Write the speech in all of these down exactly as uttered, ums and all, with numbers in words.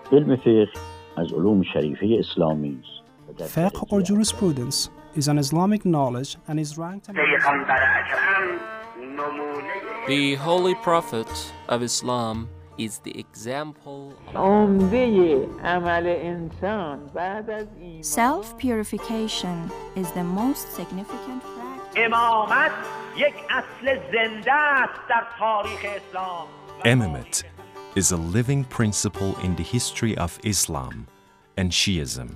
علم فقه از علوم شریفه اسلامی است. Fiqh or jurisprudence is an Islamic knowledge and is ranked among The Holy Prophet of Islam is the example. Self-purification is the most significant practice. امامت یک اصل زنده است در تاریخ اسلام. Imamate is a living principle in the history of Islam and Shiism.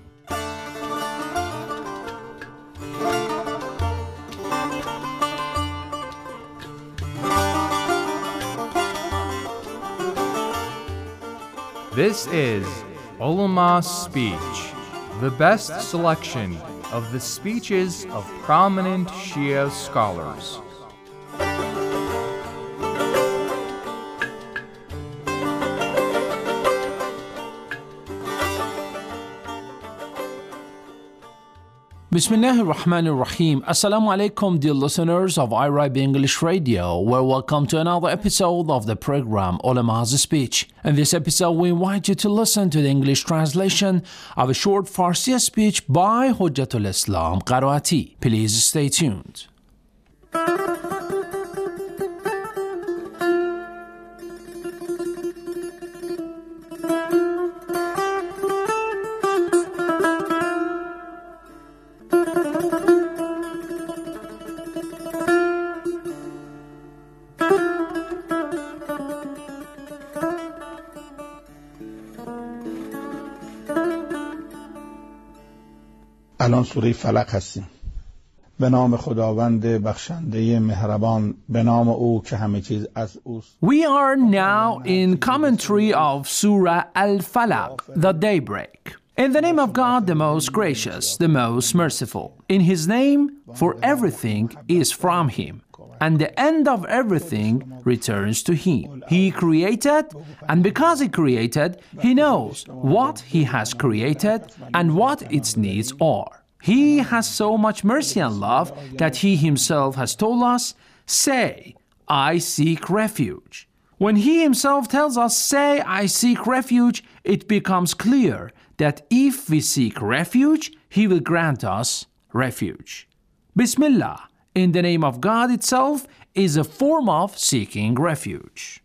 This is Ulama Speech, the best selection of the speeches of prominent Shia scholars. Bismillah ar-Rahman ar-Rahim. Assalamu alaikum, dear listeners of iRibe English Radio. Well, welcome to another episode of the program Ulama's Speech. In this episode, we invite you to listen to the English translation of a short Farsi speech by Hujjatul Islam Qaraati. Please stay tuned. الان سوره فلق هستیم. به نام خداوند بخشنده مهربان، به نام او که همه چیز از اوست. We are now in commentary of Surah Al-Falaq, the daybreak. In the name of God, the most gracious, the most merciful. In His name, for everything is from Him, and the end of everything returns to Him. He created, and because He created, He knows what He has created and what its needs are. He has so much mercy and love that He Himself has told us, say, I seek refuge. When He Himself tells us, say, I seek refuge, it becomes clear that if we seek refuge, He will grant us refuge. Bismillah, in the name of God itself, is a form of seeking refuge.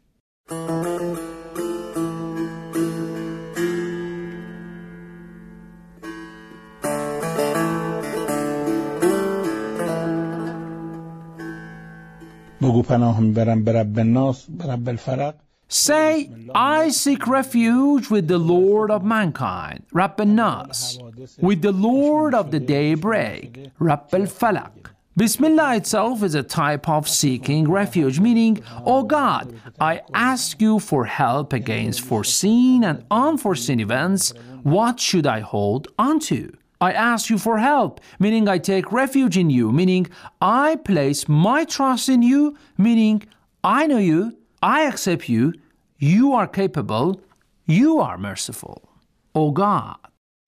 بگو پناه میبرم به رب الناس، به رب الفلق. Say, I seek refuge with the Lord of mankind, Rabb al-Nas, with the Lord of the daybreak, Rabb al-Falaq. Bismillah itself is a type of seeking refuge, meaning, O God, I ask you for help against foreseen and unforeseen events. What should I hold onto? I ask you for help, meaning I take refuge in you, meaning I place my trust in you, meaning I know you, I accept you, you are capable, you are merciful. O God.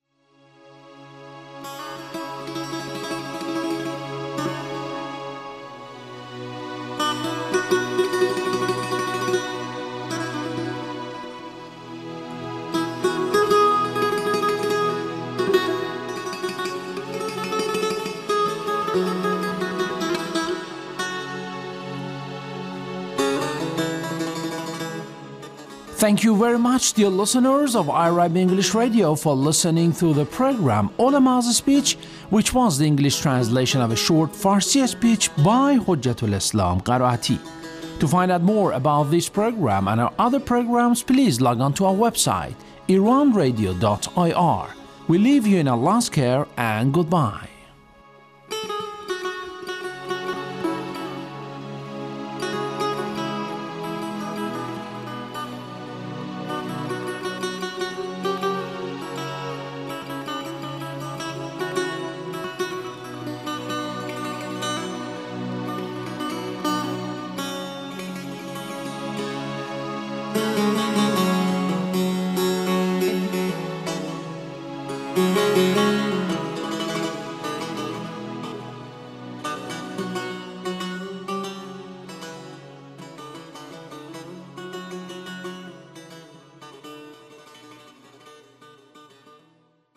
Thank you very much, dear listeners of iRibe English Radio, for listening to the program Ulama's Speech, which was the English translation of a short Farsi speech by Hujjatul Islam Qaraati. To find out more about this program and our other programs, please log on to our website, iran radio dot i r. We leave you in Allah's care and goodbye.